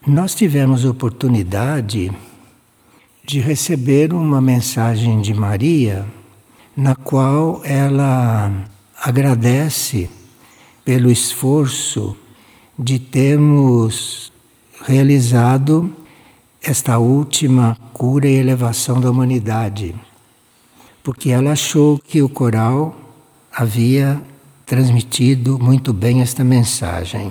Nós tivemos oportunidade de receber uma mensagem de Maria, na qual ela agradece pelo esforço de termos realizado esta última cura e elevação da humanidade, porque ela achou que o coral havia transmitido muito bem esta mensagem.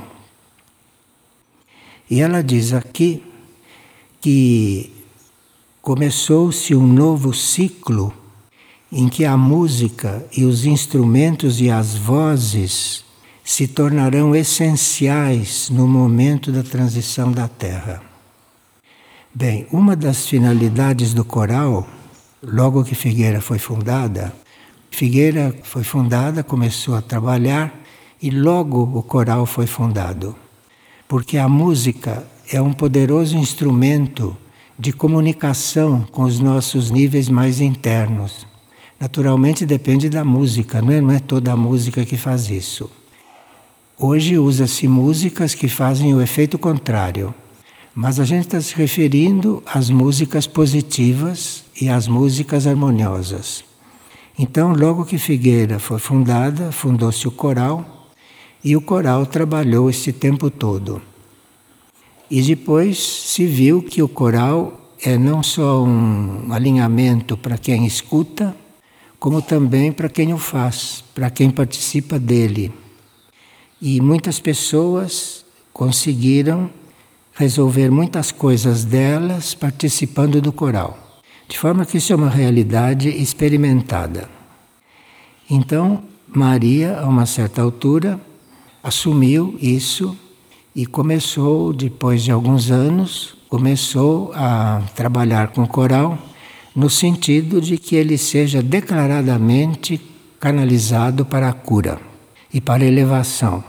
E ela diz aqui que começou-se um novo ciclo em que a música e os instrumentos e as vozes se tornarão essenciais no momento da transição da Terra. Bem, uma das finalidades do coral, logo que Figueira foi fundada, começou a trabalhar e logo o coral foi fundado. Porque a música é um poderoso instrumento de comunicação com os nossos níveis mais internos. Naturalmente depende da música, não é toda a música que faz isso. Hoje usa-se músicas que fazem o efeito contrário, mas a gente está se referindo às músicas positivas e às músicas harmoniosas. Então, logo que Figueira foi fundada, fundou-se o coral, e o coral trabalhou esse tempo todo. E depois se viu que o coral é não só um alinhamento para quem escuta, como também para quem o faz, para quem participa dele. E muitas pessoas conseguiram resolver muitas coisas delas participando do coral. De forma que isso é uma realidade experimentada. Então, Maria, a uma certa altura, assumiu isso e começou, depois de alguns anos, começou a trabalhar com o coral no sentido de que ele seja declaradamente canalizado para a cura e para a elevação.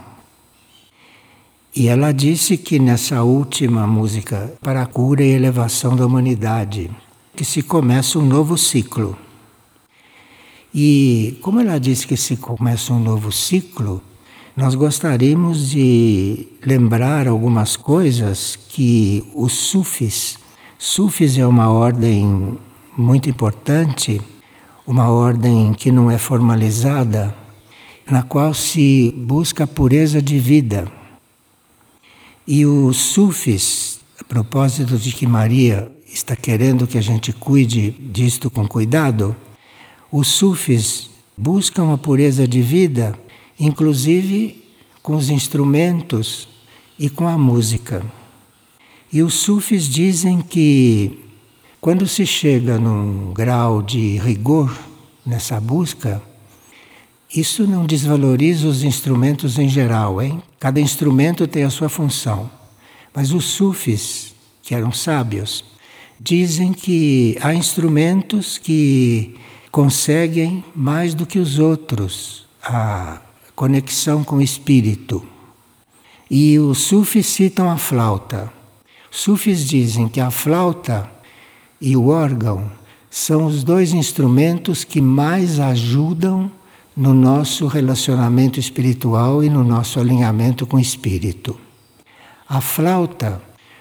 E ela disse que nessa última música, para a cura e elevação da humanidade, que se começa um novo ciclo. E como ela disse que se começa um novo ciclo, nós gostaríamos de lembrar algumas coisas que os sufis é uma ordem muito importante, uma ordem que não é formalizada, na qual se busca a pureza de vida. E os sufis, a propósito de que Maria está querendo que a gente cuide disto com cuidado, os sufis buscam a pureza de vida, inclusive com os instrumentos e com a música. E os sufis dizem que quando se chega num grau de rigor nessa busca, isso não desvaloriza os instrumentos em geral, hein? Cada instrumento tem a sua função. Mas os sufis, que eram sábios, dizem que há instrumentos que conseguem mais do que os outros a conexão com o espírito. E os sufis citam a flauta. Os sufis dizem que a flauta e o órgão são os dois instrumentos que mais ajudam no nosso relacionamento espiritual e no nosso alinhamento com o espírito. A flauta,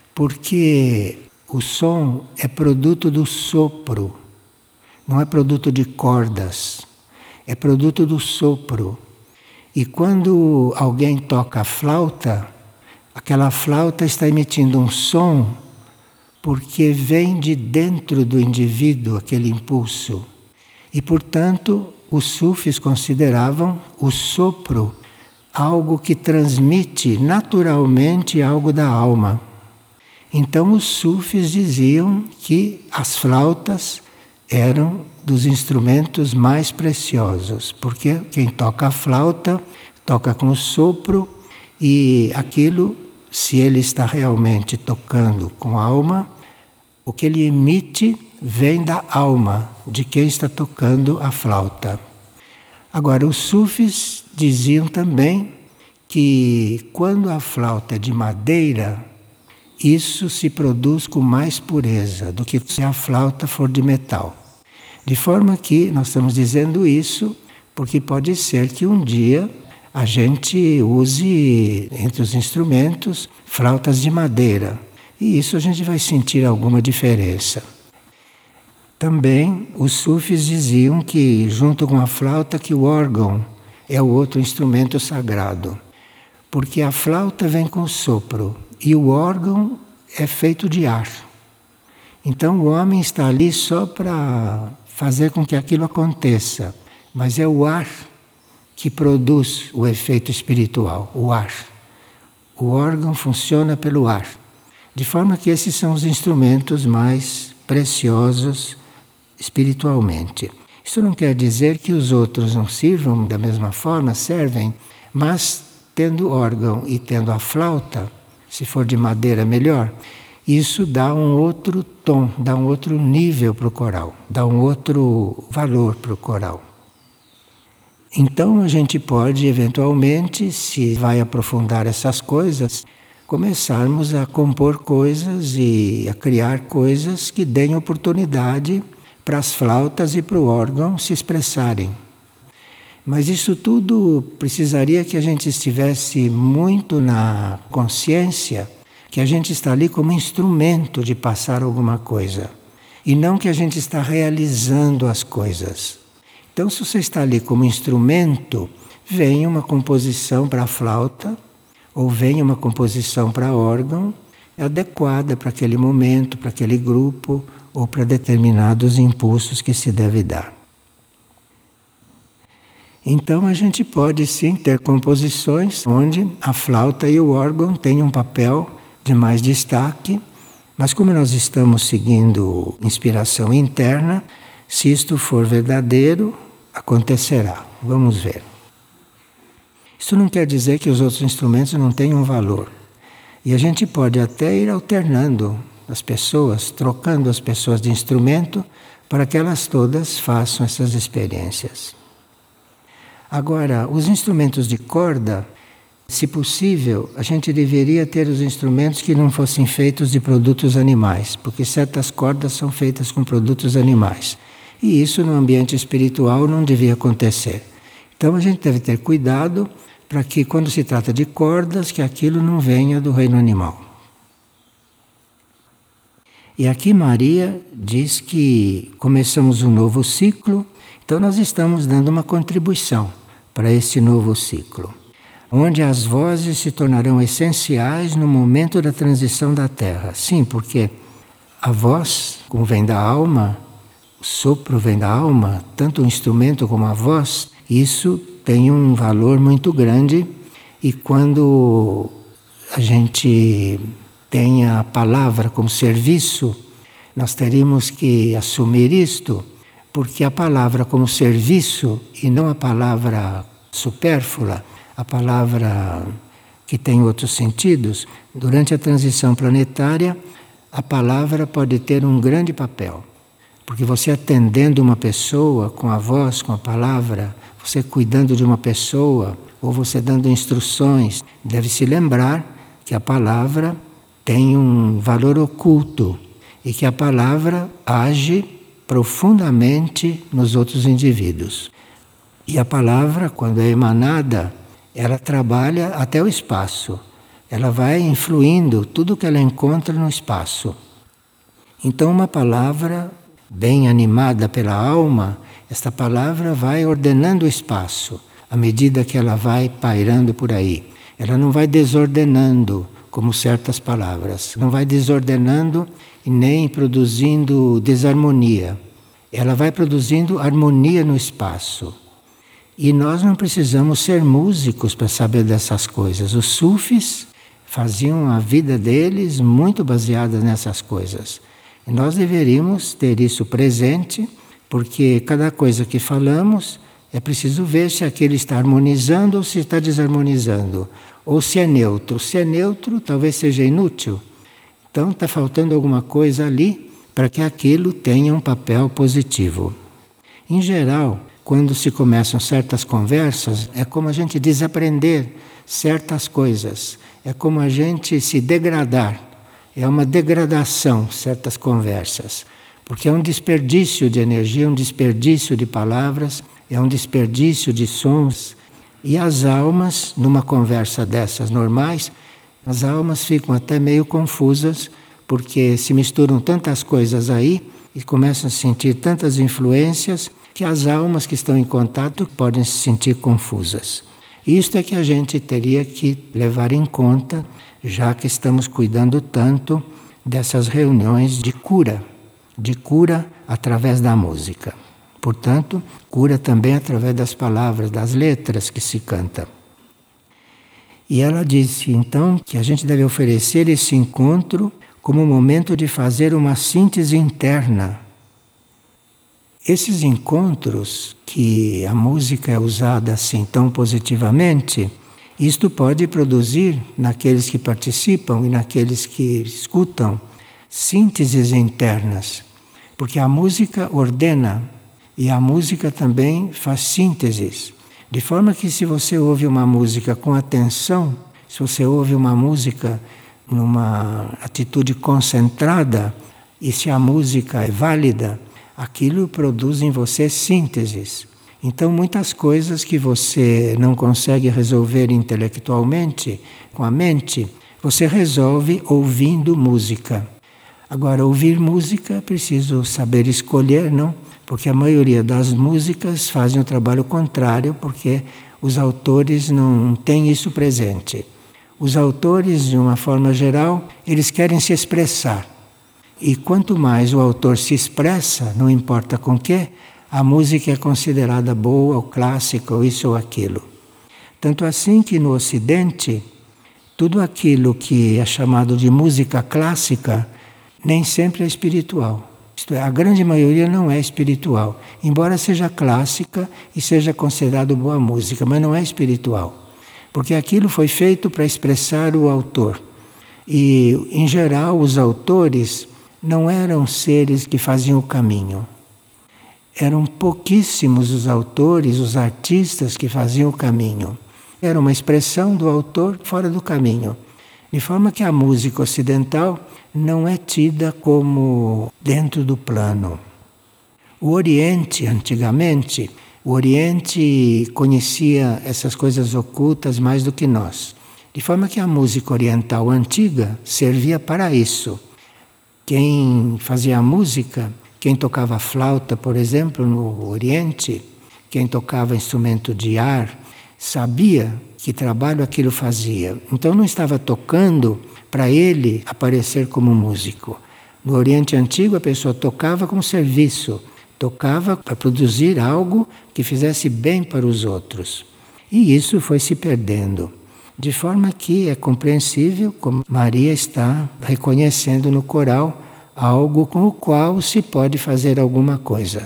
porque o som é produto do sopro, não é produto de cordas, é produto do sopro. E quando alguém toca a flauta, aquela flauta está emitindo um som porque vem de dentro do indivíduo aquele impulso. E, portanto, os sufis consideravam o sopro algo que transmite naturalmente algo da alma. Então os sufis diziam que as flautas eram dos instrumentos mais preciosos, porque quem toca a flauta toca com o sopro e aquilo, se ele está realmente tocando com a alma, o que ele emite vem da alma de quem está tocando a flauta. Agora, os sufis diziam também que quando a flauta é de madeira, isso se produz com mais pureza do que se a flauta for de metal. De forma que nós estamos dizendo isso porque pode ser que um dia a gente use entre os instrumentos flautas de madeira. E isso a gente vai sentir alguma diferença. Também os sufis diziam que, junto com a flauta, que o órgão é o outro instrumento sagrado. Porque a flauta vem com sopro e o órgão é feito de ar. Então o homem está ali só para fazer com que aquilo aconteça. Mas é o ar que produz o efeito espiritual, o ar. O órgão funciona pelo ar. De forma que esses são os instrumentos mais preciosos espiritualmente. Isso não quer dizer que os outros não sirvam da mesma forma, servem, mas tendo órgão e tendo a flauta, se for de madeira melhor, isso dá um outro tom, dá um outro nível para o coral, dá um outro valor para o coral. Então a gente pode, eventualmente, se vai aprofundar essas coisas, começarmos a compor coisas e a criar coisas que deem oportunidade para as flautas e para o órgão se expressarem. Mas isso tudo precisaria que a gente estivesse muito na consciência que a gente está ali como instrumento de passar alguma coisa, e não que a gente está realizando as coisas. Então, se você está ali como instrumento, vem uma composição para a flauta, ou vem uma composição para órgão, adequada para aquele momento, para aquele grupo, ou para determinados impulsos que se deve dar. Então a gente pode sim ter composições onde a flauta e o órgão têm um papel de mais destaque, mas como nós estamos seguindo inspiração interna, se isto for verdadeiro, acontecerá. Vamos ver. Isso não quer dizer que os outros instrumentos não tenham valor. E a gente pode até ir alternando as pessoas, trocando as pessoas de instrumento, para que elas todas façam essas experiências. Agora, os instrumentos de corda, se possível, a gente deveria ter os instrumentos que não fossem feitos de produtos animais, porque certas cordas são feitas com produtos animais. E isso no ambiente espiritual não devia acontecer. Então a gente deve ter cuidado para que, quando se trata de cordas, que aquilo não venha do reino animal. E aqui Maria diz que começamos um novo ciclo, então nós estamos dando uma contribuição para esse novo ciclo, onde as vozes se tornarão essenciais no momento da transição da Terra. Sim, porque a voz, como vem da alma, o sopro vem da alma, tanto o instrumento como a voz, isso tem um valor muito grande, e quando a gente tem a palavra como serviço, nós teríamos que assumir isto, porque a palavra como serviço e não a palavra supérflua, a palavra que tem outros sentidos, durante a transição planetária, a palavra pode ter um grande papel. Porque você atendendo uma pessoa com a voz, com a palavra, você cuidando de uma pessoa, ou você dando instruções, deve se lembrar que a palavra tem um valor oculto e que a palavra age profundamente nos outros indivíduos. E a palavra, quando é emanada, ela trabalha até o espaço. Ela vai influindo tudo que ela encontra no espaço. Então uma palavra bem animada pela alma, esta palavra vai ordenando o espaço, à medida que ela vai pairando por aí. Ela não vai desordenando, como certas palavras. Não vai desordenando e nem produzindo desarmonia. Ela vai produzindo harmonia no espaço. E nós não precisamos ser músicos para saber dessas coisas. Os sufis faziam a vida deles muito baseada nessas coisas. E nós deveríamos ter isso presente, porque cada coisa que falamos é preciso ver se aquele está harmonizando ou se está desarmonizando. Ou se é neutro. Se é neutro, talvez seja inútil. Então está faltando alguma coisa ali para que aquilo tenha um papel positivo. Em geral, quando se começam certas conversas, é como a gente desaprender certas coisas. É como a gente se degradar. É uma degradação, certas conversas. Porque é um desperdício de energia, um desperdício de palavras, é um desperdício de sons. E as almas, numa conversa dessas normais, as almas ficam até meio confusas, porque se misturam tantas coisas aí e começam a sentir tantas influências que as almas que estão em contato podem se sentir confusas. Isto é que a gente teria que levar em conta, já que estamos cuidando tanto dessas reuniões de cura através da música. Portanto, cura também através das palavras, das letras que se canta. E ela disse então que a gente deve oferecer esse encontro como um momento de fazer uma síntese interna. Esses encontros que a música é usada assim tão positivamente, isto pode produzir naqueles que participam e naqueles que escutam sínteses internas, porque a música ordena e a música também faz sínteses. De forma que se você ouve uma música com atenção, se você ouve uma música numa atitude concentrada, e se a música é válida, aquilo produz em você sínteses. Então muitas coisas que você não consegue resolver intelectualmente, com a mente, você resolve ouvindo música. Agora, ouvir música é preciso saber escolher, não? Porque a maioria das músicas fazem o trabalho contrário, porque os autores não têm isso presente. Os autores, de uma forma geral, eles querem se expressar. E quanto mais o autor se expressa, não importa com que, a música é considerada boa, ou clássica, ou isso ou aquilo. Tanto assim que no Ocidente, tudo aquilo que é chamado de música clássica, nem sempre é espiritual. Isto é, a grande maioria não é espiritual, embora seja clássica e seja considerado boa música, mas não é espiritual, porque aquilo foi feito para expressar o autor. E, em geral, os autores não eram seres que faziam o caminho. Eram pouquíssimos os autores, os artistas que faziam o caminho. Era uma expressão do autor fora do caminho. De forma que a música ocidental não é tida como dentro do plano. O Oriente, antigamente, o Oriente conhecia essas coisas ocultas mais do que nós. De forma que a música oriental antiga servia para isso. Quem fazia a música, quem tocava flauta, por exemplo, no Oriente, quem tocava instrumento de ar, sabia que trabalho aquilo fazia. Então não estava tocando para ele aparecer como músico. No Oriente Antigo a pessoa tocava como serviço, tocava para produzir algo que fizesse bem para os outros. E isso foi se perdendo. De forma que é compreensível como Maria está reconhecendo no coral algo com o qual se pode fazer alguma coisa.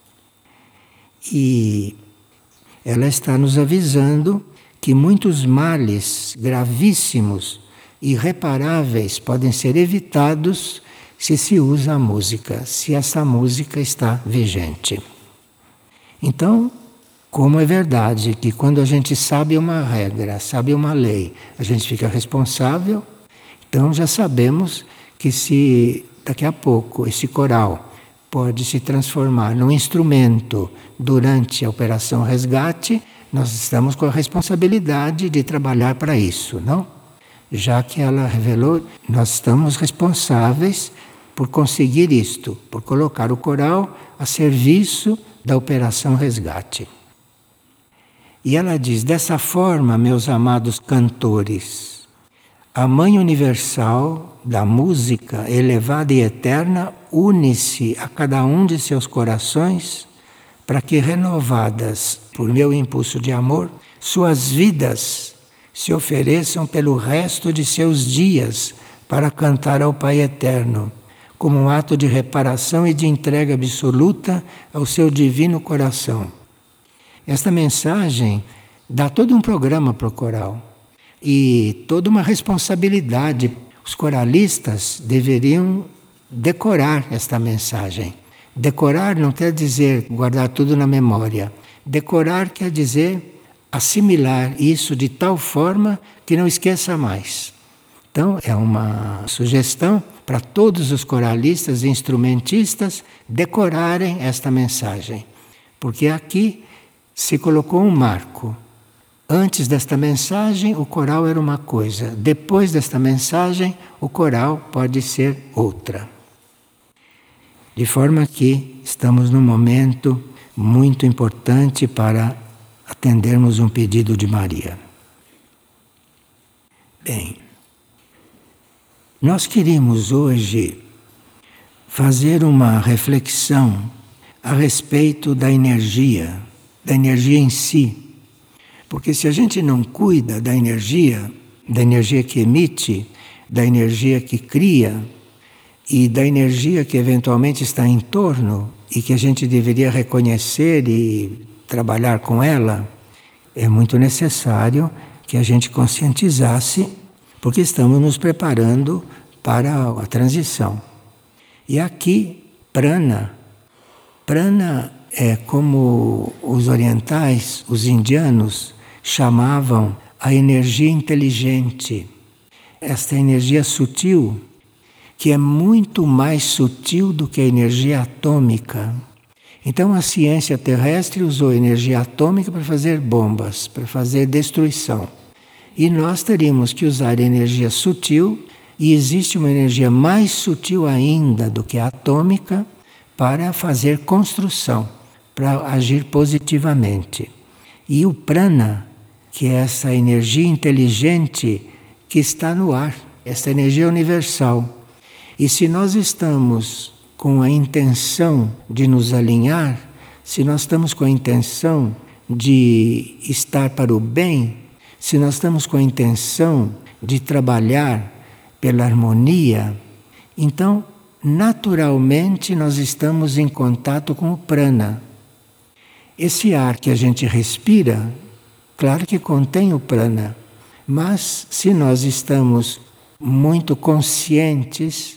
E ela está nos avisando que muitos males gravíssimos, irreparáveis, podem ser evitados se usa a música, se essa música está vigente. Então, como é verdade que quando a gente sabe uma regra, sabe uma lei, a gente fica responsável, então já sabemos que se daqui a pouco esse coral pode se transformar num instrumento durante a Operação Resgate, nós estamos com a responsabilidade de trabalhar para isso, não? Já que ela revelou, nós estamos responsáveis por conseguir isto, por colocar o coral a serviço da Operação Resgate. E ela diz, dessa forma, meus amados cantores, a Mãe Universal da música elevada e eterna une-se a cada um de seus corações para que, renovadas por meu impulso de amor, suas vidas se ofereçam pelo resto de seus dias para cantar ao Pai Eterno, como um ato de reparação e de entrega absoluta ao seu divino coração. Esta mensagem dá todo um programa para o coral e toda uma responsabilidade. Os coralistas deveriam decorar esta mensagem. Decorar não quer dizer guardar tudo na memória. Decorar quer dizer assimilar isso de tal forma que não esqueça mais. Então, é uma sugestão para todos os coralistas e instrumentistas decorarem esta mensagem. Porque aqui se colocou um marco. Antes desta mensagem, o coral era uma coisa. Depois desta mensagem, o coral pode ser outra. De forma que estamos num momento muito importante para atendermos um pedido de Maria. Bem, nós queríamos hoje fazer uma reflexão a respeito da energia em si. Porque se a gente não cuida da energia que emite, da energia que cria e da energia que eventualmente está em torno e que a gente deveria reconhecer e trabalhar com ela, é muito necessário que a gente conscientizasse, porque estamos nos preparando para a transição. E aqui, prana é como os orientais, os indianos, chamavam a energia inteligente. Esta energia sutil, que é muito mais sutil do que a energia atômica. Então a ciência terrestre usou energia atômica para fazer bombas, para fazer destruição. E nós teríamos que usar energia sutil, e existe uma energia mais sutil ainda do que a atômica, para fazer construção, para agir positivamente. E o prana, que é essa energia inteligente que está no ar, essa energia universal. E se nós estamos com a intenção de nos alinhar, se nós estamos com a intenção de estar para o bem, se nós estamos com a intenção de trabalhar pela harmonia, então, naturalmente, nós estamos em contato com o prana. Esse ar que a gente respira, claro que contém o prana, mas se nós estamos muito conscientes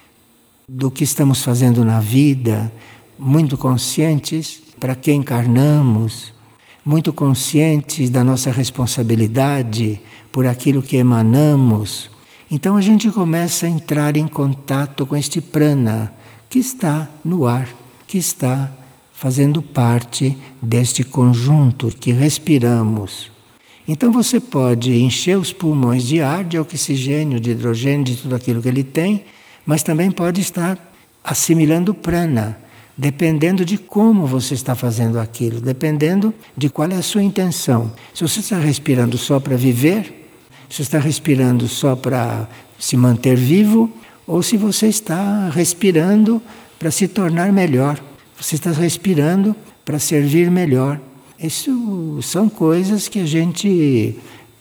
do que estamos fazendo na vida, muito conscientes para que encarnamos, muito conscientes da nossa responsabilidade por aquilo que emanamos, então a gente começa a entrar em contato com este prana que está no ar, que está fazendo parte deste conjunto que respiramos. Então você pode encher os pulmões de ar, de oxigênio, de hidrogênio, de tudo aquilo que ele tem, mas também pode estar assimilando prana, dependendo de como você está fazendo aquilo, dependendo de qual é a sua intenção. Se você está respirando só para viver, se você está respirando só para se manter vivo, ou se você está respirando para se tornar melhor. Você está respirando para servir melhor. Isso são coisas que a gente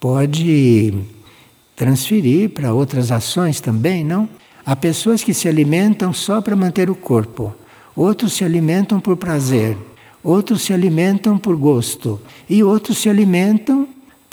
pode transferir para outras ações também, não? Há pessoas que se alimentam só para manter o corpo. Outros se alimentam por prazer. Outros se alimentam por gosto. E outros se alimentam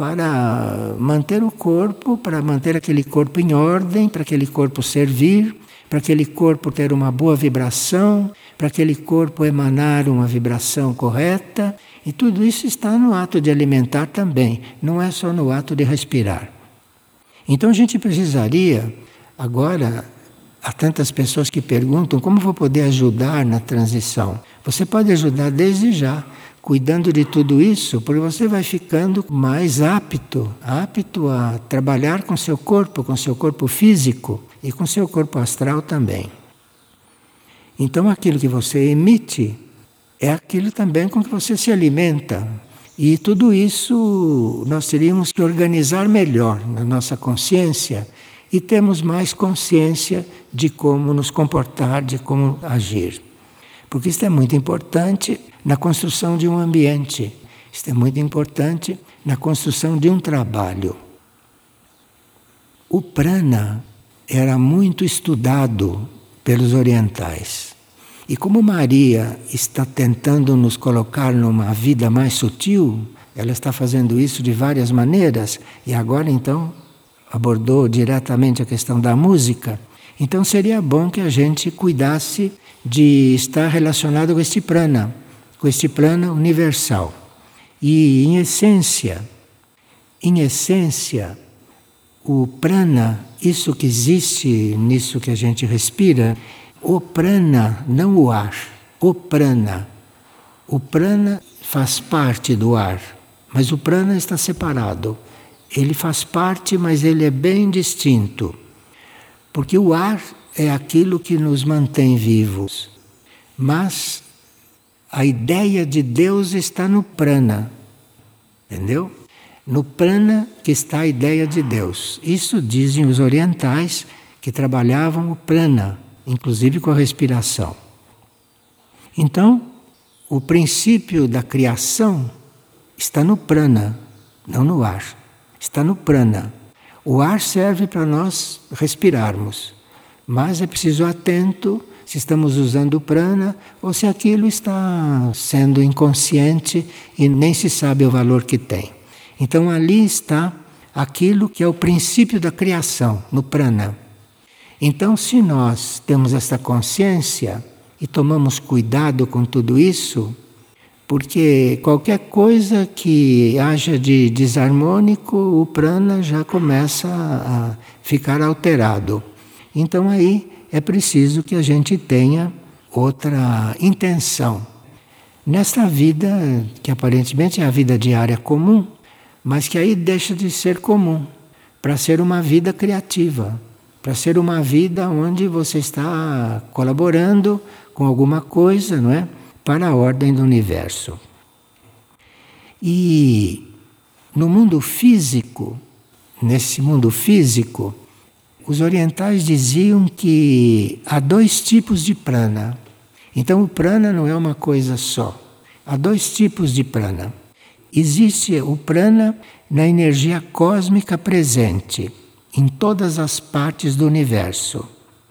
para manter o corpo, para manter aquele corpo em ordem, para aquele corpo servir, para aquele corpo ter uma boa vibração, para aquele corpo emanar uma vibração correta. E tudo isso está no ato de alimentar também, não é só no ato de respirar. Então a gente precisaria, agora, há tantas pessoas que perguntam como vou poder ajudar na transição. Você pode ajudar desde já, cuidando de tudo isso, porque você vai ficando mais apto a trabalhar com seu corpo físico e com seu corpo astral também. Então aquilo que você emite é aquilo também com que você se alimenta. E tudo isso nós teríamos que organizar melhor na nossa consciência e termos mais consciência de como nos comportar, de como agir. Porque isso é muito importante na construção de um ambiente. Isso é muito importante na construção de um trabalho. O prana era muito estudado pelos orientais. E como Maria está tentando nos colocar numa vida mais sutil, ela está fazendo isso de várias maneiras, e agora então abordou diretamente a questão da música. Então seria bom que a gente cuidasse de estar relacionado com este prana universal. E em essência, o prana, isso que existe nisso que a gente respira, o prana, não o ar, o prana. O prana faz parte do ar. mas o prana está separado. Ele faz parte, mas ele é bem distinto. Porque o ar é aquilo que nos mantém vivos. Mas a ideia de Deus está no prana. Entendeu? No prana que está a ideia de Deus. Isso dizem os orientais que trabalhavam o prana, inclusive com a respiração. Então, o princípio da criação está no prana, não no ar. Está no prana. O ar serve para nós respirarmos, mas é preciso atento se estamos usando o prana ou se aquilo está sendo inconsciente e nem se sabe o valor que tem. Então ali está aquilo que é o princípio da criação, no prana. Então, se nós temos essa consciência e tomamos cuidado com tudo isso, porque qualquer coisa que haja de desarmônico, o prana já começa a ficar alterado. Então aí é preciso que a gente tenha outra intenção. Nesta vida, que aparentemente é a vida diária comum, mas que aí deixa de ser comum, para ser uma vida criativa, para ser uma vida onde você está colaborando com alguma coisa, não é? Para a ordem do universo. E no mundo físico, nesse mundo físico, os orientais diziam que há 2 tipos de prana. Então o prana não é uma coisa só. Há 2 tipos de prana. Existe o prana na energia cósmica presente em todas as partes do universo.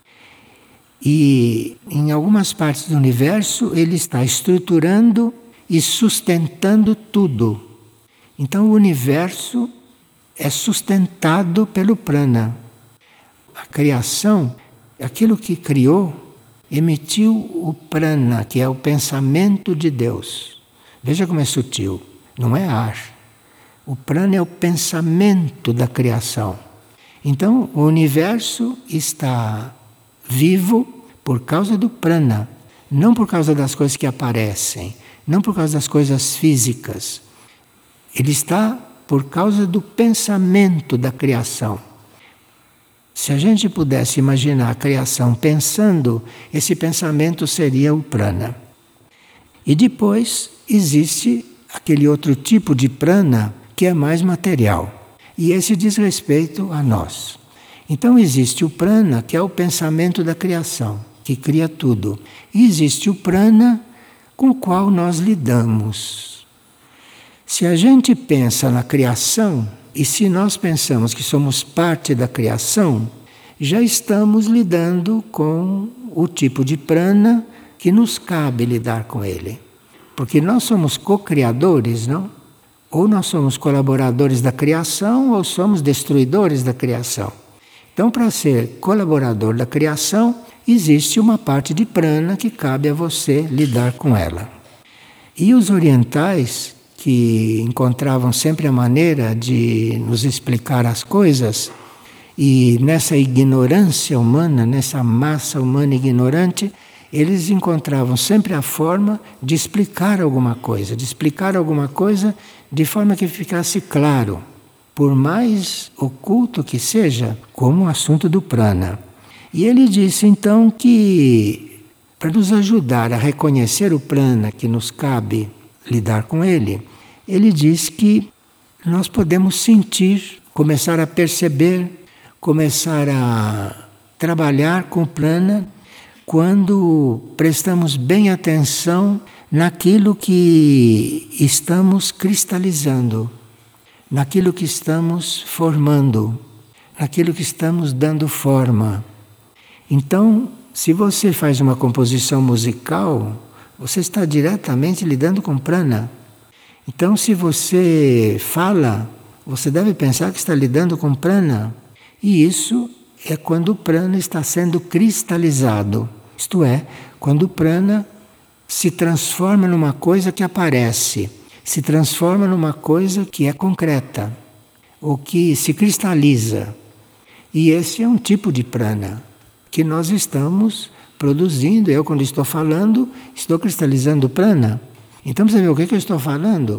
E em algumas partes do universo ele está estruturando e sustentando tudo. Então o universo é sustentado pelo prana. A criação, aquilo que criou, emitiu o prana, que é o pensamento de Deus. Veja como é sutil, não é ar. O prana é o pensamento da criação. Então o universo está vivo por causa do prana, não por causa das coisas que aparecem, não por causa das coisas físicas. Ele está por causa do pensamento da criação. Se a gente pudesse imaginar a criação pensando, esse pensamento seria o prana. E depois existe aquele outro tipo de prana que é mais material. E esse diz respeito a nós. Então existe o prana, que é o pensamento da criação, que cria tudo. E existe o prana com o qual nós lidamos. Se a gente pensa na criação, e se nós pensamos que somos parte da criação, já estamos lidando com o tipo de prana que nos cabe lidar com ele. Porque nós somos co-criadores, não? Ou nós somos colaboradores da criação ou somos destruidores da criação. Então, para ser colaborador da criação, existe uma parte de prana que cabe a você lidar com ela. E os orientais, que encontravam sempre a maneira de nos explicar as coisas, e nessa ignorância humana, nessa massa humana ignorante, eles encontravam sempre a forma de explicar alguma coisa, de forma que ficasse claro, por mais oculto que seja, como o assunto do prana. E ele disse então que, para nos ajudar a reconhecer o prana que nos cabe lidar com ele, ele diz que nós podemos sentir, começar a perceber, começar a trabalhar com o prana quando prestamos bem atenção naquilo que estamos cristalizando, naquilo que estamos formando, naquilo que estamos dando forma. Então, se você faz uma composição musical, você está diretamente lidando com prana. Então, se você fala, você deve pensar que está lidando com prana. E isso é quando o prana está sendo cristalizado. Isto é, quando o prana se transforma numa coisa que aparece, se transforma numa coisa que é concreta, ou que se cristaliza. E esse é um tipo de prana que nós estamos produzindo. Eu, quando estou falando, estou cristalizando prana. Então, você vê o que eu estou falando?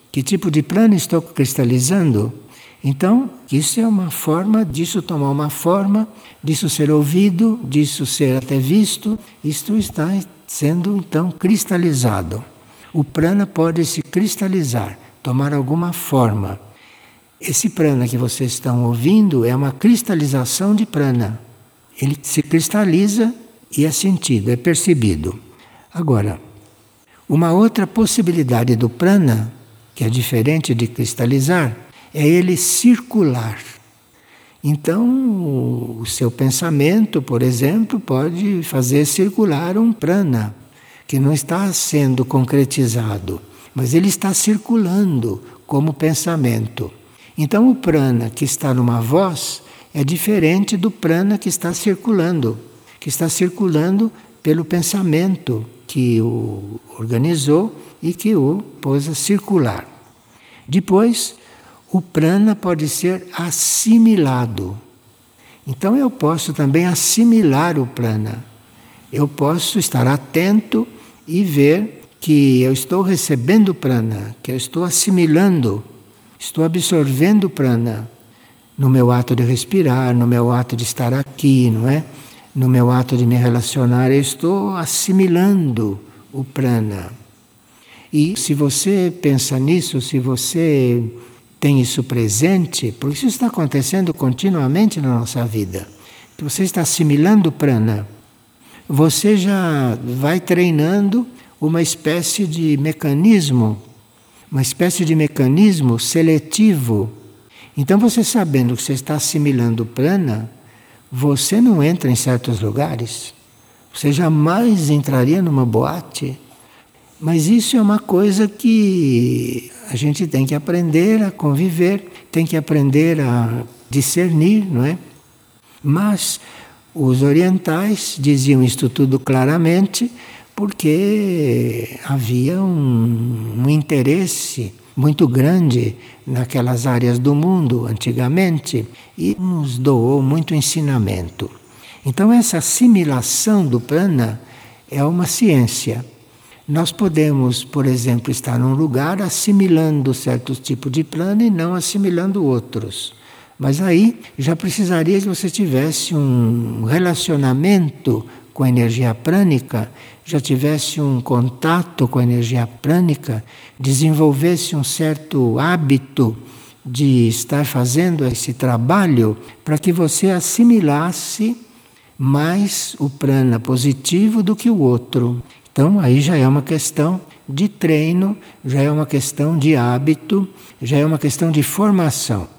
Que tipo de prana estou cristalizando? Então, isso é uma forma disso tomar uma forma, disso ser ouvido, disso ser até visto. Isto está sendo então cristalizado. O prana pode se cristalizar, tomar alguma forma. Esse prana que vocês estão ouvindo é uma cristalização de prana. Ele se cristaliza e é sentido, é percebido. Agora, uma outra possibilidade do prana, que é diferente de cristalizar, é ele circular. Então, o seu pensamento, por exemplo, pode fazer circular um prana, que não está sendo concretizado, mas ele está circulando como pensamento. Então, o prana que está numa voz é diferente do prana que está circulando pelo pensamento que o organizou e que o pôs a circular. Depois, o prana pode ser assimilado. Então, eu posso também assimilar o prana. Eu posso estar atento e ver que eu estou recebendo prana, que eu estou assimilando, estou absorvendo prana no meu ato de respirar, no meu ato de estar aqui, não é? No meu ato de me relacionar, eu estou assimilando o prana. E se você pensa nisso, se você tem isso presente, porque isso está acontecendo continuamente na nossa vida, você está assimilando prana, você já vai treinando uma espécie de mecanismo seletivo. Então, você sabendo que você está assimilando prana, você não entra em certos lugares. Você jamais entraria numa boate. Mas isso é uma coisa que a gente tem que aprender a conviver, tem que aprender a discernir, não é? Mas os orientais diziam isto tudo claramente porque havia um interesse muito grande naquelas áreas do mundo antigamente e nos doou muito ensinamento. Então essa assimilação do prana é uma ciência. Nós podemos, por exemplo, estar num lugar assimilando certos tipos de prana e não assimilando outros. Mas aí já precisaria que você tivesse um relacionamento com a energia prânica, já tivesse um contato com a energia prânica, desenvolvesse um certo hábito de estar fazendo esse trabalho para que você assimilasse mais o prana positivo do que o outro. Então aí já é uma questão de treino, já é uma questão de hábito, já é uma questão de formação.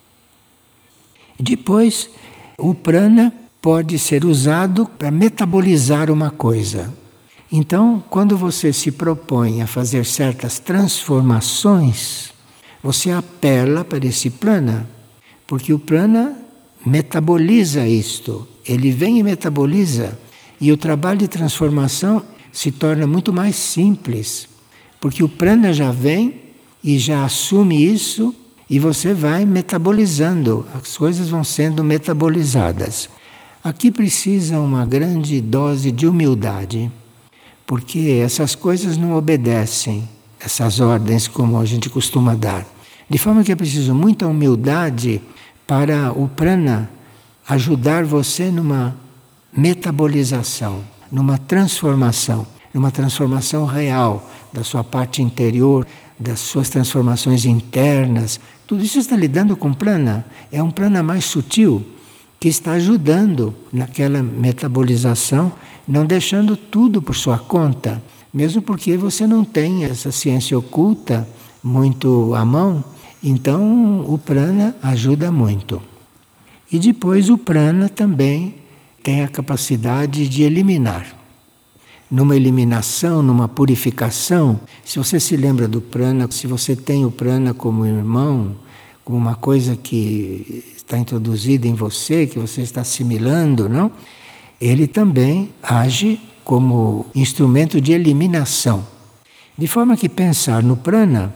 Depois, o prana pode ser usado para metabolizar uma coisa. Então, quando você se propõe a fazer certas transformações, você apela para esse prana, porque o prana metaboliza isto. Ele vem e metaboliza. E o trabalho de transformação se torna muito mais simples, porque o prana já vem e já assume isso e você vai metabolizando, as coisas vão sendo metabolizadas. Aqui precisa uma grande dose de humildade, porque essas coisas não obedecem essas ordens como a gente costuma dar. De forma que é preciso muita humildade para o prana ajudar você numa metabolização, numa transformação real da sua parte interior, das suas transformações internas. Tudo isso está lidando com prana. É um prana mais sutil que está ajudando naquela metabolização, não deixando tudo por sua conta, mesmo porque você não tem essa ciência oculta muito à mão. Então o prana ajuda muito. E depois o prana também tem a capacidade de eliminar. Numa eliminação, numa purificação, se você se lembra do prana, se você tem o prana como irmão, como uma coisa que está introduzida em você, que você está assimilando, não? Ele também age como instrumento de eliminação. De forma que pensar no prana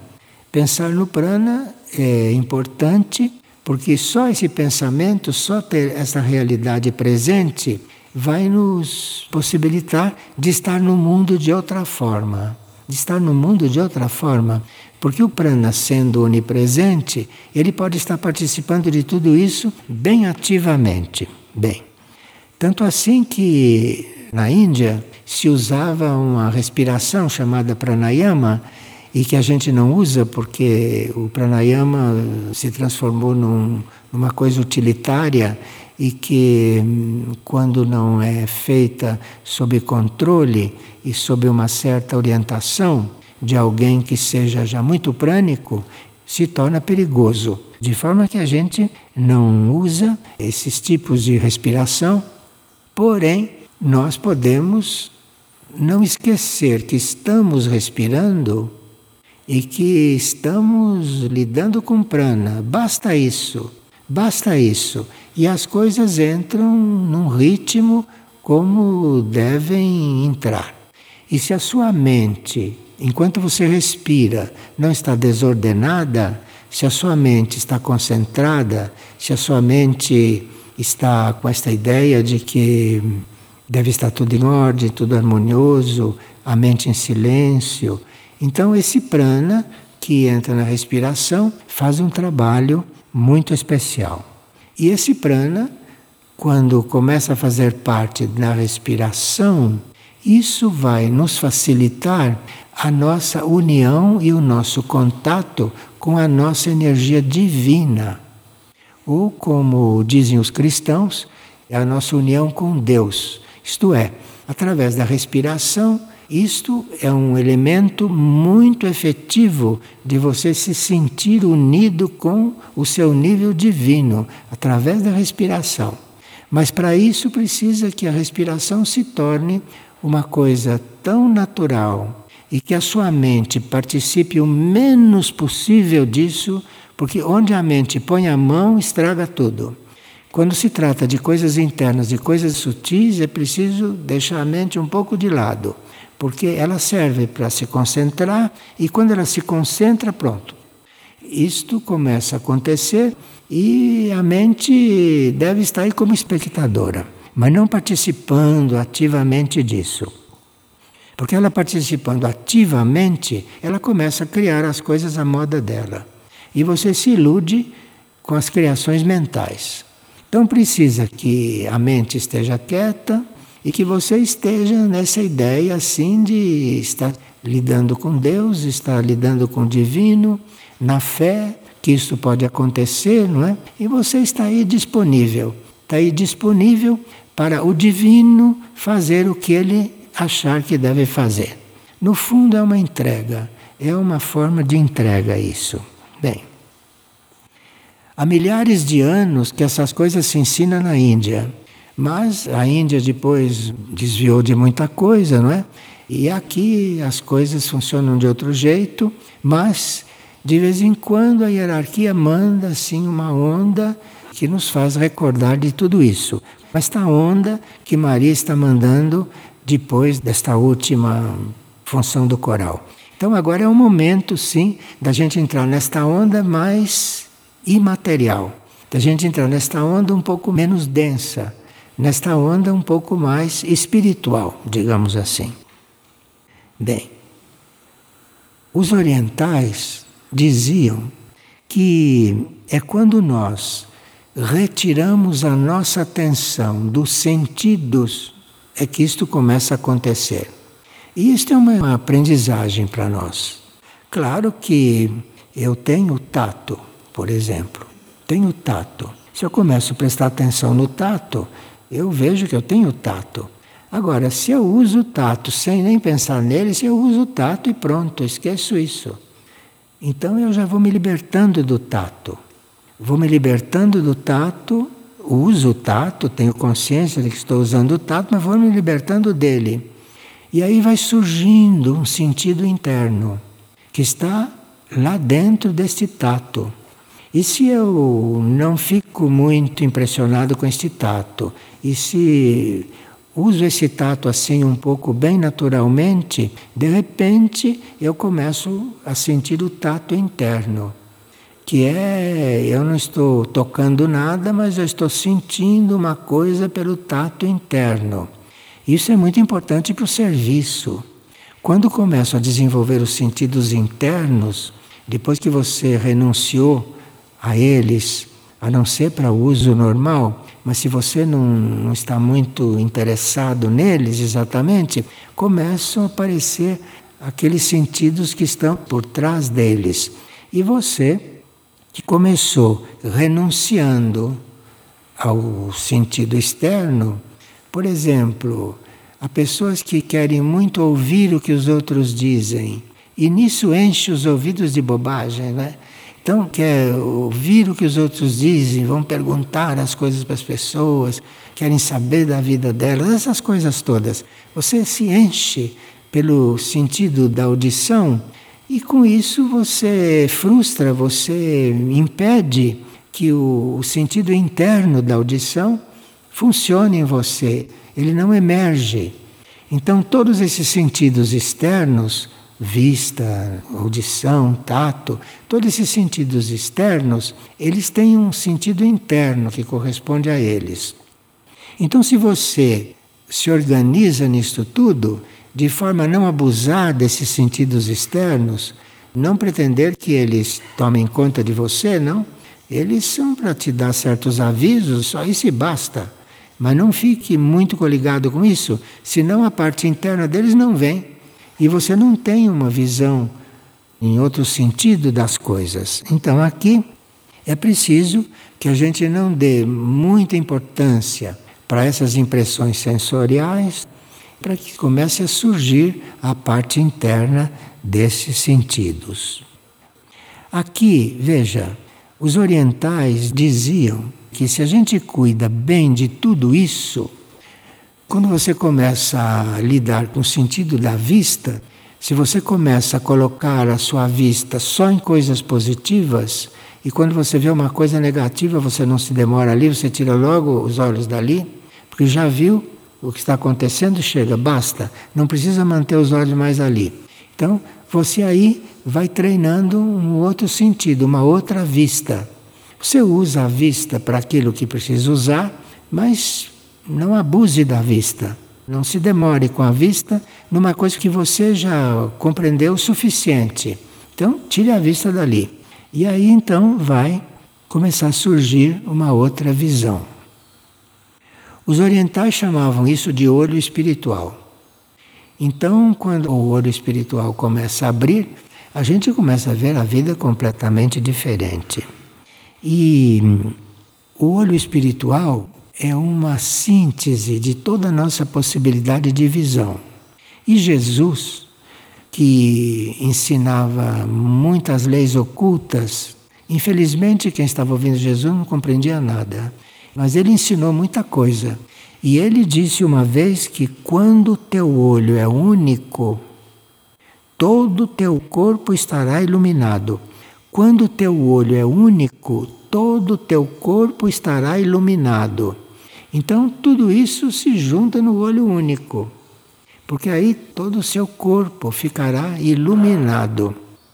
é importante, porque só esse pensamento, só ter essa realidade presente, vai nos possibilitar de estar no mundo de outra forma. Porque o prana, sendo onipresente, ele pode estar participando de tudo isso bem ativamente. Bem, tanto assim que na Índia se usava uma respiração chamada pranayama, e que a gente não usa porque o pranayama se transformou numa coisa utilitária e que, quando não é feita sob controle e sob uma certa orientação de alguém que seja já muito prânico, se torna perigoso. De forma que a gente não usa esses tipos de respiração, porém nós podemos não esquecer que estamos respirando e que estamos lidando com prana. Basta isso, basta isso. E as coisas entram num ritmo como devem entrar. E se a sua mente, enquanto você respira, não está desordenada, se a sua mente está concentrada, se a sua mente está com esta ideia de que deve estar tudo em ordem, tudo harmonioso, a mente em silêncio, então esse prana que entra na respiração faz um trabalho muito especial. E esse prana, quando começa a fazer parte da respiração, isso vai nos facilitar a nossa união e o nosso contato com a nossa energia divina. Ou, como dizem os cristãos, é a nossa união com Deus. Isto é, através da respiração, isto é um elemento muito efetivo de você se sentir unido com o seu nível divino, através da respiração. Mas para isso precisa que a respiração se torne uma coisa tão natural e que a sua mente participe o menos possível disso, porque onde a mente põe a mão, estraga tudo. Quando se trata de coisas internas, de coisas sutis, é preciso deixar a mente um pouco de lado, porque ela serve para se concentrar e quando ela se concentra, pronto. Isto começa a acontecer e a mente deve estar aí como espectadora, mas não participando ativamente disso. Porque ela participando ativamente, ela começa a criar as coisas à moda dela. E você se ilude com as criações mentais. Então precisa que a mente esteja quieta e que você esteja nessa ideia assim de estar lidando com Deus, estar lidando com o divino, na fé que isso pode acontecer, não é? E você está aí disponível para o divino fazer o que ele achar que deve fazer. No fundo é uma entrega, é uma forma de entrega isso. Bem, há milhares de anos que essas coisas se ensinam na Índia, mas a Índia depois desviou de muita coisa, não é? E aqui as coisas funcionam de outro jeito, mas de vez em quando a hierarquia manda assim uma onda que nos faz recordar de tudo isso. Esta onda que Maria está mandando depois desta última função do coral. Então agora é o momento, sim, da gente entrar nesta onda mais imaterial, da gente entrar nesta onda um pouco menos densa, nesta onda um pouco mais espiritual, digamos assim. Bem, os orientais diziam que é quando nós retiramos a nossa atenção dos sentidos é que isto começa a acontecer. E isto é uma aprendizagem para nós. Claro que eu tenho tato, por exemplo. Tenho tato. Se eu começo a prestar atenção no tato, eu vejo que eu tenho tato. Agora, se eu uso o tato sem nem pensar nele, se eu uso o tato e pronto, eu esqueço isso. Então eu já vou me libertando do tato. Vou me libertando do tato, uso o tato, tenho consciência de que estou usando o tato, mas vou me libertando dele. E aí vai surgindo um sentido interno, que está lá dentro deste tato. E se eu não fico muito impressionado com este tato, e se uso esse tato assim um pouco bem naturalmente, de repente eu começo a sentir o tato interno. Que é, eu não estou tocando nada, mas eu estou sentindo uma coisa pelo tato interno. Isso é muito importante para o serviço. Quando começo a desenvolver os sentidos internos, Depois que você renunciou a eles, a não ser para uso normal, mas se você não está muito interessado neles exatamente, começam a aparecer aqueles sentidos que estão por trás deles. E você, que começou renunciando ao sentido externo, por exemplo, há pessoas que querem muito ouvir o que os outros dizem, e nisso enche os ouvidos de bobagem, né? Então, quer ouvir o que os outros dizem, vão perguntar as coisas para as pessoas, querem saber da vida delas, essas coisas todas. Você se enche pelo sentido da audição e com isso você frustra, você impede que o sentido interno da audição funcione em você, ele não emerge. Então, todos esses sentidos externos, vista, audição, tato, todos esses sentidos externos, eles têm um sentido interno que corresponde a eles. Então, se você se organiza nisto tudo, de forma a não abusar desses sentidos externos, não pretender que eles tomem conta de você, não. Eles são para te dar certos avisos, só isso e basta. Mas não fique muito coligado com isso, senão a parte interna deles não vem. E você não tem uma visão em outro sentido das coisas. Então aqui é preciso que a gente não dê muita importância para essas impressões sensoriais, para que comece a surgir a parte interna desses sentidos. Aqui, veja, os orientais diziam que se a gente cuida bem de tudo isso, quando você começa a lidar com o sentido da vista, se você começa a colocar a sua vista só em coisas positivas, e quando você vê uma coisa negativa, você não se demora ali, você tira logo os olhos dali, porque já viu o que está acontecendo, chega, basta, não precisa manter os olhos mais ali. Então, você aí vai treinando um outro sentido, uma outra vista. Você usa a vista para aquilo que precisa usar, mas não abuse da vista. Não se demore com a vista numa coisa que você já compreendeu o suficiente. Então, tire a vista dali. E aí, então, vai começar a surgir uma outra visão. Os orientais chamavam isso de olho espiritual. Então, quando o olho espiritual começa a abrir, a gente começa a ver a vida completamente diferente. E o olho espiritual é uma síntese de toda a nossa possibilidade de visão. E Jesus, que ensinava muitas leis ocultas, infelizmente quem estava ouvindo Jesus não compreendia nada, mas ele ensinou muita coisa. E ele disse uma vez que quando o teu olho é único, todo o teu corpo estará iluminado. Quando o teu olho é único, todo o teu corpo estará iluminado. Então tudo isso se junta no olho único, porque aí todo o seu corpo ficará iluminado.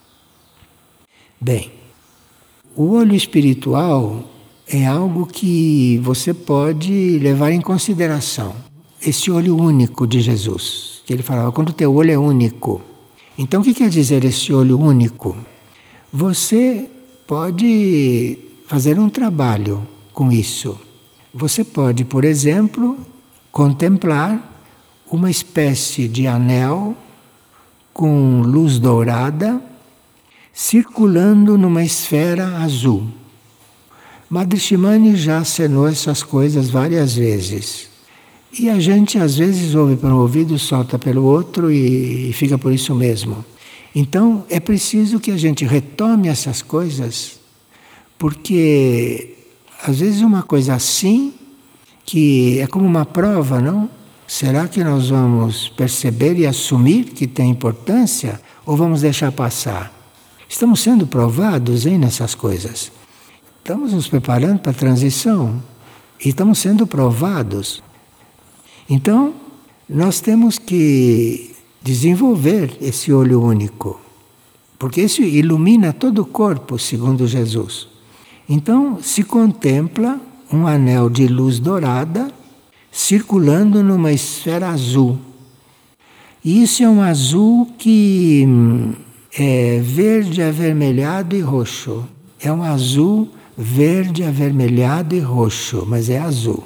Bem, o olho espiritual é algo que você pode levar em consideração. Esse olho único de Jesus, que ele falava, quando o teu olho é único. Então o que quer dizer esse olho único? Você pode fazer um trabalho com isso. Você pode, por exemplo, contemplar uma espécie de anel com luz dourada circulando numa esfera azul. Madhishimani já acenou essas coisas várias vezes. E a gente às vezes ouve por um ouvido, solta pelo outro e fica por isso mesmo. Então é preciso que a gente retome essas coisas, porque às vezes uma coisa assim, que é como uma prova, não? Será que nós vamos perceber e assumir que tem importância ou vamos deixar passar? Estamos sendo provados nessas coisas. Estamos nos preparando para a transição e estamos sendo provados. Então, nós temos que desenvolver esse olho único, porque isso ilumina todo o corpo, segundo Jesus. Então, se contempla um anel de luz dourada circulando numa esfera azul. E isso é um azul que é verde, avermelhado e roxo. É um azul verde, avermelhado e roxo, mas é azul.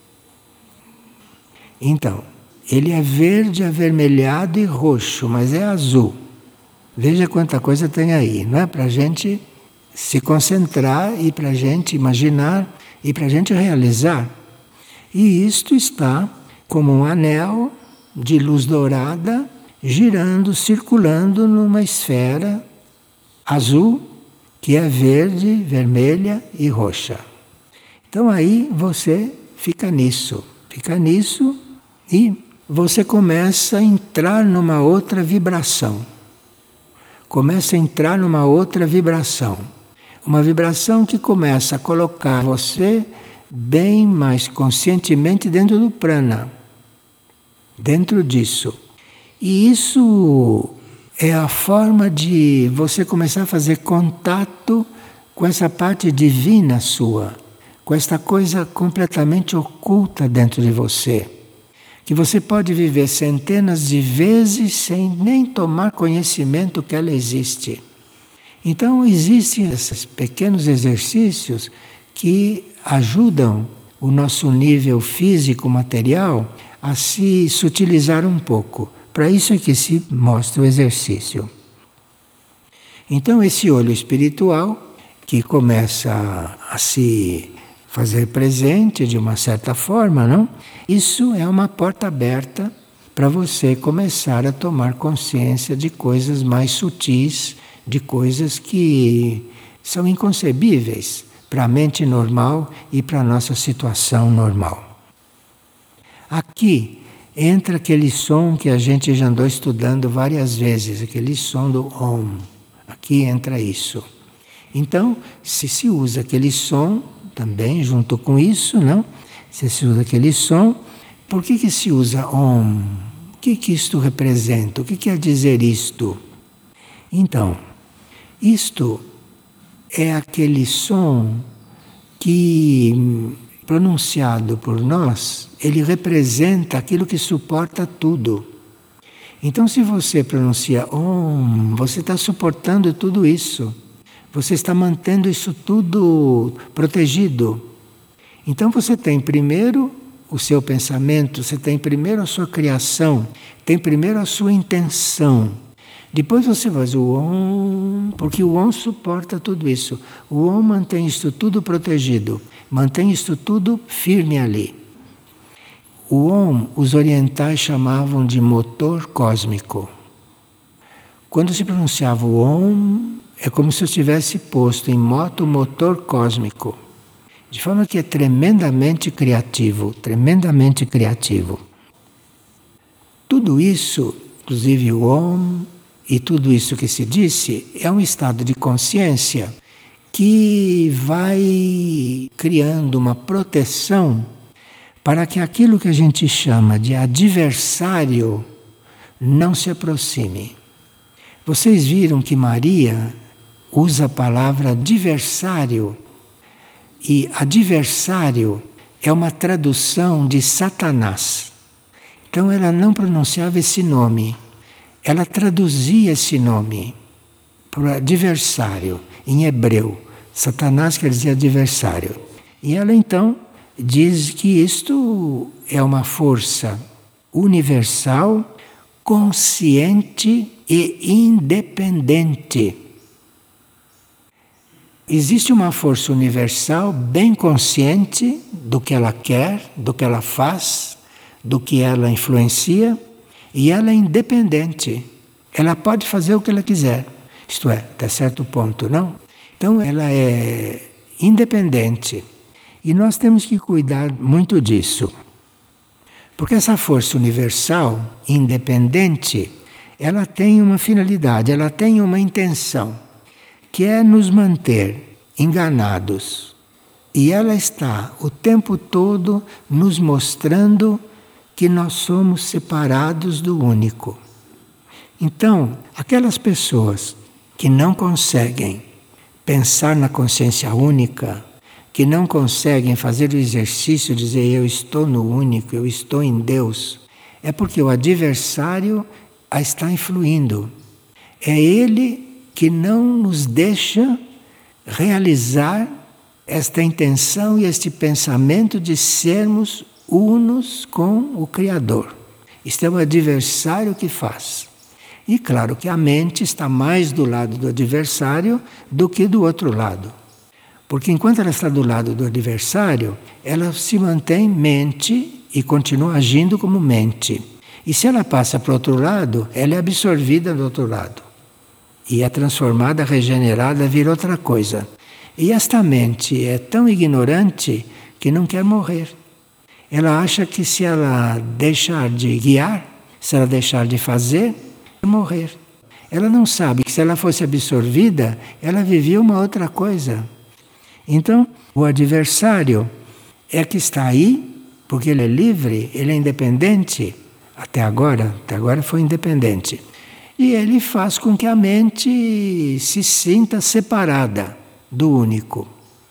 Então, ele é verde, avermelhado e roxo, mas é azul. Veja quanta coisa tem aí, não é? Para a gente se concentrar e para a gente imaginar e para a gente realizar. E isto está como um anel de luz dourada girando, circulando numa esfera azul, que é verde, vermelha e roxa. Então aí você fica nisso e você começa a entrar numa outra vibração. Começa a entrar numa outra vibração. Uma vibração que começa a colocar você bem mais conscientemente dentro do prana. Dentro disso. E isso é a forma de você começar a fazer contato com essa parte divina sua, com esta coisa completamente oculta dentro de você, que você pode viver centenas de vezes sem nem tomar conhecimento que ela existe. Então existem esses pequenos exercícios que ajudam o nosso nível físico, material, a se sutilizar um pouco. Para isso é que se mostra o exercício. Então esse olho espiritual, que começa a se fazer presente de uma certa forma, não? Isso é uma porta aberta para você começar a tomar consciência de coisas mais sutis, de coisas que são inconcebíveis para a mente normal e para a nossa situação normal. Aqui entra aquele som que a gente já andou estudando várias vezes, aquele som do Om. Aqui entra isso. Então, se usa aquele som também junto com isso, não? Se usa aquele som, por que se usa Om? O que isto representa? O que quer dizer isto? Então, isto é aquele som que, pronunciado por nós, ele representa aquilo que suporta tudo. Então, se você pronuncia Om, você está suportando tudo isso. Você está mantendo isso tudo protegido. Então, você tem primeiro o seu pensamento, você tem primeiro a sua criação, tem primeiro a sua intenção. Depois você faz o Om, porque o Om suporta tudo isso. O Om mantém isso tudo protegido, mantém isso tudo firme ali. O Om, os orientais chamavam de motor cósmico. Quando se pronunciava o Om, é como se eu tivesse posto em moto o motor cósmico. De forma que é tremendamente criativo, tremendamente criativo. Tudo isso, inclusive o Om, e tudo isso que se disse, é um estado de consciência que vai criando uma proteção para que aquilo que a gente chama de adversário não se aproxime. Vocês viram que Maria usa a palavra adversário, e adversário é uma tradução de Satanás. Então ela não pronunciava esse nome. Ela traduzia esse nome para adversário, em hebreu. Satanás quer dizer adversário. E ela então diz que isto é uma força universal, consciente e independente. Existe uma força universal bem consciente do que ela quer, do que ela faz, do que ela influencia, e ela é independente. Ela pode fazer o que ela quiser. Isto é, até certo ponto, não? Então ela é independente. E nós temos que cuidar muito disso. Porque essa força universal, independente, ela tem uma finalidade, ela tem uma intenção, que é nos manter enganados. E ela está o tempo todo nos mostrando que nós somos separados do único. Então, aquelas pessoas que não conseguem pensar na consciência única, que não conseguem fazer o exercício de dizer eu estou no único, eu estou em Deus, é porque o adversário a está influindo. É Ele que não nos deixa realizar esta intenção e este pensamento de sermos unos com o Criador. Isto é o adversário que faz. E claro que a mente está mais do lado do adversário do que do outro lado. Porque enquanto ela está do lado do adversário, ela se mantém mente e continua agindo como mente. E se ela passa para o outro lado, ela é absorvida do outro lado. E é transformada, regenerada, vira outra coisa. E esta mente é tão ignorante que não quer morrer. Ela acha que se ela deixar de guiar, se ela deixar de fazer, vai morrer. Ela não sabe que se ela fosse absorvida, ela vivia uma outra coisa. Então, o adversário é que está aí, porque ele é livre, ele é independente. Até agora foi independente. E ele faz com que a mente se sinta separada do único.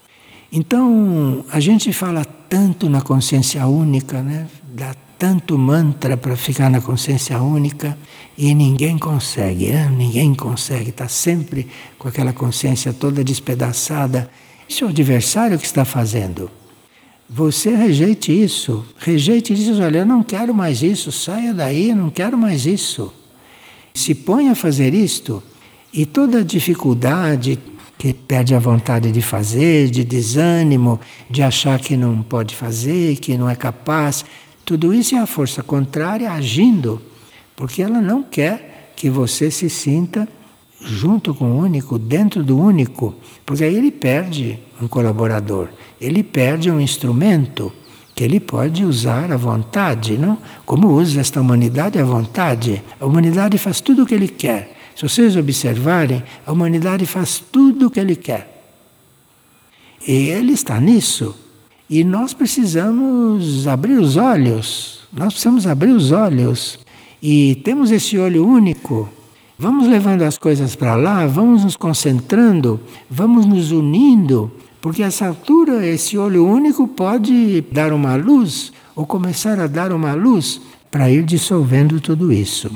Então, a gente fala tanto na consciência única, né? Dá tanto mantra para ficar na consciência única e ninguém consegue, né? Ninguém consegue, está sempre com aquela consciência toda despedaçada. Isso é o adversário que está fazendo. Você rejeite isso, olha, eu não quero mais isso, saia daí, eu não quero mais isso. Se põe a fazer isto e toda dificuldade que perde a vontade de fazer, de desânimo, de achar que não pode fazer, que não é capaz, tudo isso é a força contrária agindo, porque ela não quer que você se sinta junto com o único, dentro do único, porque aí ele perde um colaborador, ele perde um instrumento que ele pode usar à vontade, não? Como usa esta humanidade à vontade. A humanidade faz tudo o que ele quer. Se vocês observarem, a humanidade faz tudo o que ele quer. E ele está nisso. E nós precisamos abrir os olhos. Nós precisamos abrir os olhos. E temos esse olho único. Vamos levando as coisas para lá, vamos nos concentrando, vamos nos unindo, porque a essa altura esse olho único pode dar uma luz, ou começar a dar uma luz, para ir dissolvendo tudo isso.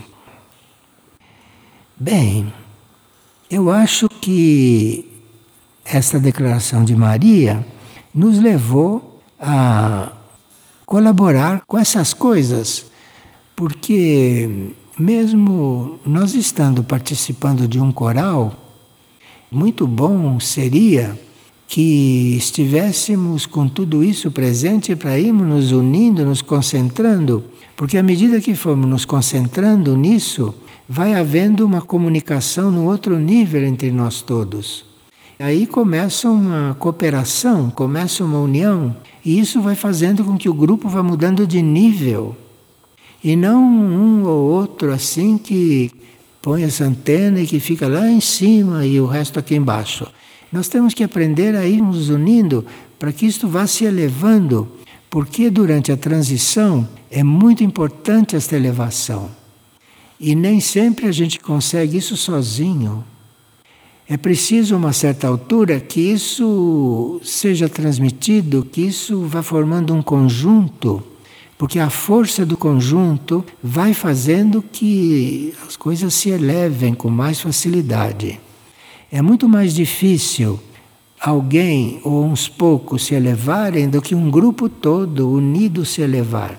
Bem, eu acho que esta declaração de Maria nos levou a colaborar com essas coisas, porque mesmo nós estando participando de um coral, muito bom seria que estivéssemos com tudo isso presente para irmos nos unindo, nos concentrando, porque à medida que formos nos concentrando nisso, vai havendo uma comunicação no outro nível entre nós todos. Aí começa uma cooperação, começa uma união, e isso vai fazendo com que o grupo vá mudando de nível. E não um ou outro assim que põe essa antena e que fica lá em cima e o resto aqui embaixo. Nós temos que aprender a ir nos unindo para que isto vá se elevando, porque durante a transição é muito importante esta elevação. E nem sempre a gente consegue isso sozinho. É preciso, a uma certa altura, que isso seja transmitido, que isso vá formando um conjunto, porque a força do conjunto vai fazendo que as coisas se elevem com mais facilidade. É muito mais difícil alguém ou uns poucos se elevarem do que um grupo todo unido se elevar.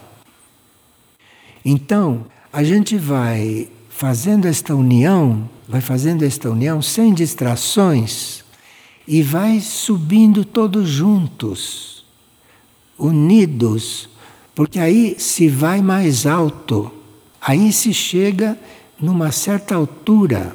Então, a gente vai fazendo esta união sem distrações e vai subindo todos juntos, unidos, porque aí se vai mais alto, aí se chega numa certa altura,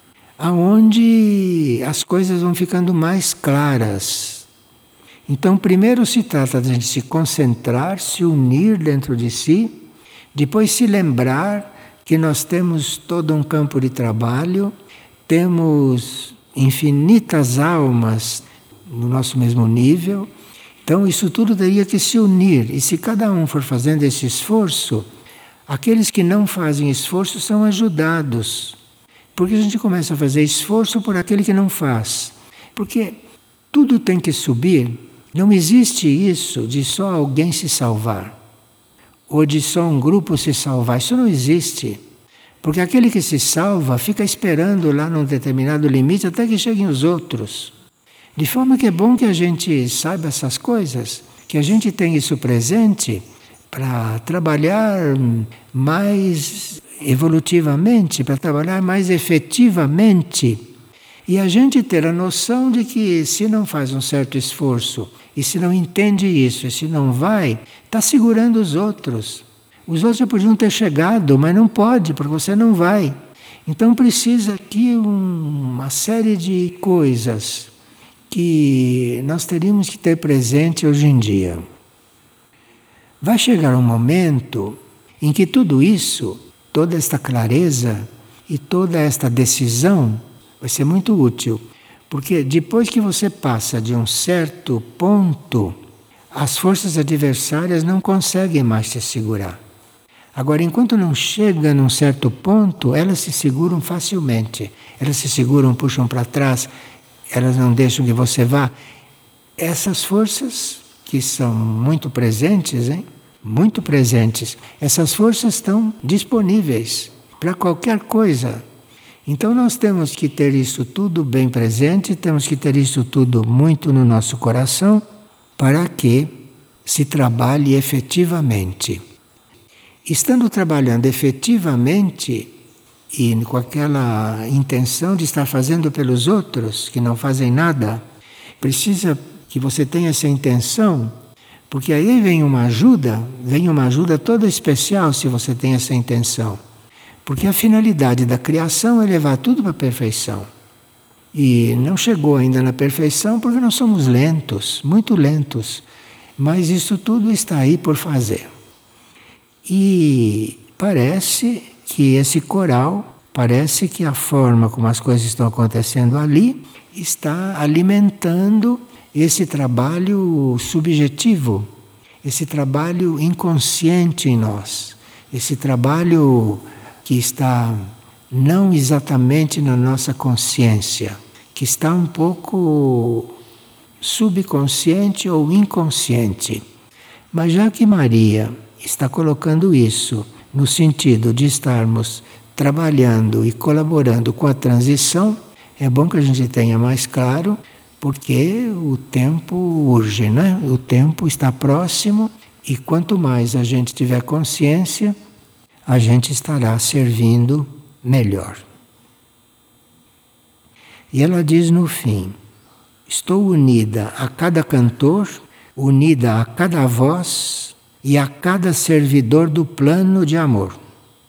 aonde as coisas vão ficando mais claras. Então, primeiro se trata de a gente se concentrar, se unir dentro de si, depois se lembrar que nós temos todo um campo de trabalho, temos infinitas almas no nosso mesmo nível. Então, isso tudo teria que se unir. E se cada um for fazendo esse esforço, aqueles que não fazem esforço são ajudados. Porque a gente começa a fazer esforço por aquele que não faz. Porque tudo tem que subir. Não existe isso de só alguém se salvar. Ou de só um grupo se salvar. Isso não existe. Porque aquele que se salva fica esperando lá num determinado limite até que cheguem os outros. De forma que é bom que a gente saiba essas coisas, que a gente tenha isso presente para trabalhar mais evolutivamente, para trabalhar mais efetivamente. E a gente ter a noção de que se não faz um certo esforço, e se não entende isso, e se não vai, está segurando os outros. Os outros já podiam ter chegado, mas não pode, porque você não vai. Então precisa aqui uma série de coisas que nós teríamos que ter presente hoje em dia. Vai chegar um momento em que tudo isso, toda esta clareza e toda esta decisão vai ser muito útil, porque depois que você passa de um certo ponto, as forças adversárias não conseguem mais te segurar. Agora, enquanto não chega num certo ponto, elas se seguram facilmente. Elas se seguram, puxam para trás, elas não deixam que você vá. Essas forças que são muito presentes, muito presentes, essas forças estão disponíveis para qualquer coisa. Então nós temos que ter isso tudo bem presente, temos que ter isso tudo muito no nosso coração, para que se trabalhe efetivamente. Estando trabalhando efetivamente e com aquela intenção de estar fazendo pelos outros que não fazem nada, precisa que você tenha essa intenção, porque aí vem uma ajuda toda especial se você tem essa intenção. Porque a finalidade da criação é levar tudo para a perfeição. E não chegou ainda na perfeição porque nós somos lentos, muito lentos. Mas isso tudo está aí por fazer. E parece que esse coral, parece que a forma como as coisas estão acontecendo ali, está alimentando esse trabalho subjetivo, esse trabalho inconsciente em nós, esse trabalho que está não exatamente na nossa consciência, que está um pouco subconsciente ou inconsciente. Mas já que Maria está colocando isso no sentido de estarmos trabalhando e colaborando com a transição, é bom que a gente tenha mais claro, porque o tempo urge, O tempo está próximo e quanto mais a gente tiver consciência, a gente estará servindo melhor. E ela diz no fim: estou unida a cada cantor, unida a cada voz e a cada servidor do plano de amor.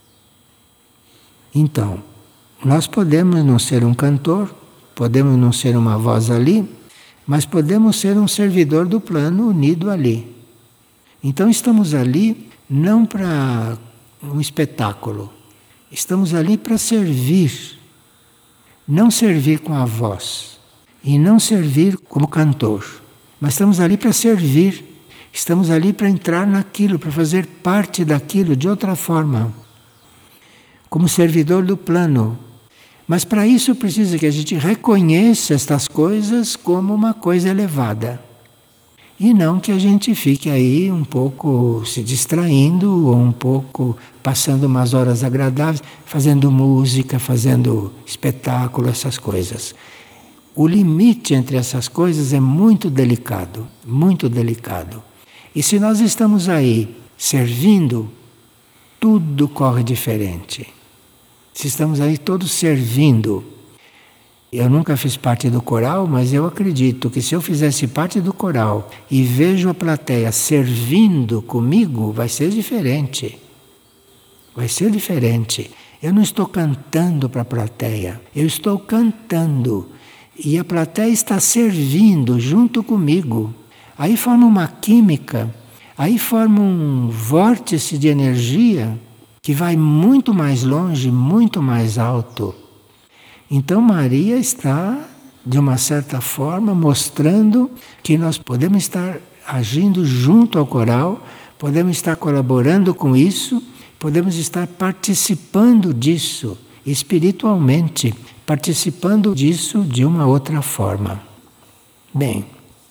Então, nós podemos não ser um cantor, podemos não ser uma voz ali, mas podemos ser um servidor do plano unido ali. Então estamos ali não para um espetáculo, estamos ali para servir. Não servir com a voz e não servir como cantor, mas estamos ali para servir. Estamos ali para entrar naquilo, para fazer parte daquilo de outra forma, como servidor do plano. Mas para isso precisa que a gente reconheça estas coisas como uma coisa elevada. E não que a gente fique aí um pouco se distraindo, ou um pouco passando umas horas agradáveis, fazendo música, fazendo espetáculo, essas coisas. O limite entre essas coisas é muito delicado, muito delicado. E se nós estamos aí servindo, tudo corre diferente. Se estamos aí todos servindo. Eu nunca fiz parte do coral, mas eu acredito que se eu fizesse parte do coral e vejo a plateia servindo comigo, vai ser diferente. Vai ser diferente. Eu não estou cantando para a plateia, eu estou cantando. E a plateia está servindo junto comigo. Aí forma uma química, aí forma um vórtice de energia que vai muito mais longe, muito mais alto. Então Maria está, de uma certa forma, mostrando que nós podemos estar agindo junto ao coral, podemos estar colaborando com isso, podemos estar participando disso espiritualmente, participando disso de uma outra forma. Bem,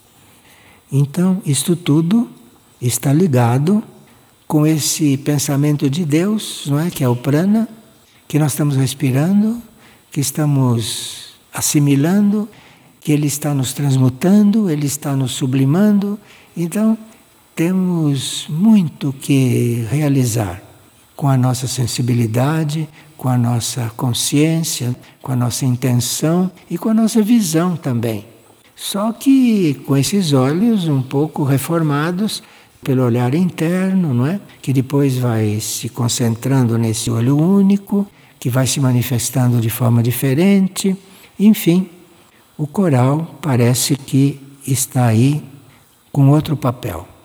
então isto tudo está ligado com esse pensamento de Deus, não é? Que é o prana, que nós estamos respirando, que estamos assimilando, que Ele está nos transmutando, Ele está nos sublimando. Então, temos muito que realizar com a nossa sensibilidade, com a nossa consciência, com a nossa intenção e com a nossa visão também. Só que com esses olhos um pouco reformados pelo olhar interno, não é? Que depois vai se concentrando nesse olho único, que vai se manifestando de forma diferente. Enfim, o coral parece que está aí com outro papel.